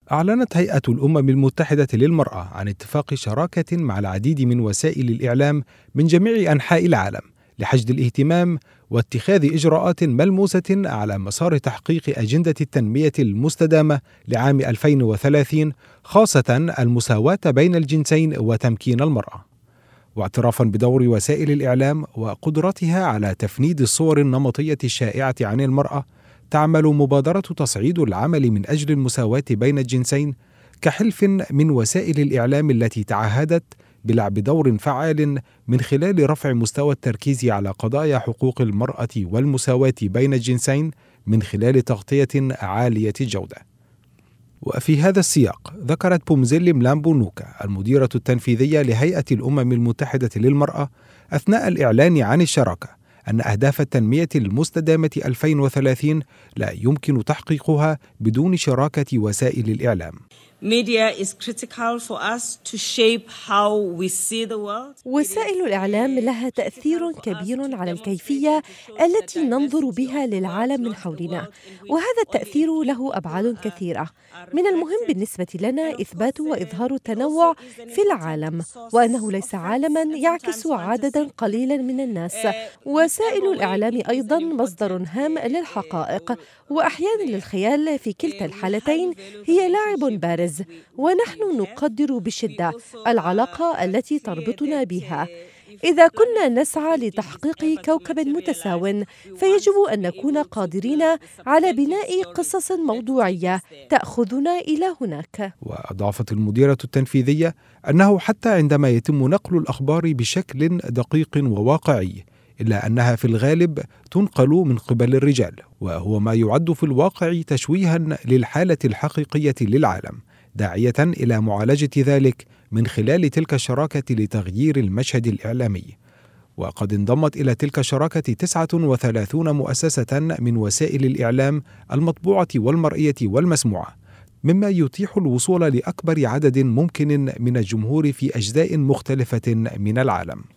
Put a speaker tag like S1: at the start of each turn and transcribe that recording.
S1: أعلنت هيئة الأمم المتحدة للمرأة عن اتفاق شراكة مع العديد من وسائل الإعلام من جميع أنحاء العالم لحشد الاهتمام واتخاذ إجراءات ملموسة على مسار تحقيق أجندة التنمية المستدامة لعام 2030، خاصة المساواة بين الجنسين وتمكين المرأة. واعترافا بدور وسائل الإعلام وقدرتها على تفنيد الصور النمطية الشائعة عن المرأة، تعمل مبادرة تصعيد العمل من أجل المساواة بين الجنسين كحلف من وسائل الإعلام التي تعهدت بلعب دور فعال من خلال رفع مستوى التركيز على قضايا حقوق المرأة والمساواة بين الجنسين من خلال تغطية عالية الجودة. وفي هذا السياق ذكرت بومزيلي ملامبو نوكا المديرة التنفيذية لهيئة الأمم المتحدة للمرأة أثناء الإعلان عن الشراكة أن أهداف التنمية المستدامة 2030 لا يمكن تحقيقها بدون شراكة وسائل الإعلام.
S2: وسائل الإعلام لها تأثير كبير على الكيفية التي ننظر بها للعالم من حولنا، وهذا التأثير له أبعاد كثيرة. من المهم بالنسبة لنا إثبات وإظهار التنوع في العالم، وأنه ليس عالماً يعكس عدداً قليلاً من الناس. وسائل الإعلام أيضاً مصدر هام للحقائق وأحياناً للخيال، في كلتا الحالتين هي لاعب بارز، ونحن نقدر بشدة العلاقة التي تربطنا بها. إذا كنا نسعى لتحقيق كوكب متساو، فيجب أن نكون قادرين على بناء قصص موضوعية تأخذنا إلى هناك.
S1: وأضافت المديرة التنفيذية أنه حتى عندما يتم نقل الأخبار بشكل دقيق وواقعي، إلا أنها في الغالب تنقل من قبل الرجال، وهو ما يعد في الواقع تشويها للحالة الحقيقية للعالم، داعية إلى معالجة ذلك من خلال تلك الشراكة لتغيير المشهد الإعلامي. وقد انضمت إلى تلك الشراكة 39 مؤسسة من وسائل الإعلام المطبوعة والمرئية والمسموعة، مما يتيح الوصول لأكبر عدد ممكن من الجمهور في أجزاء مختلفة من العالم.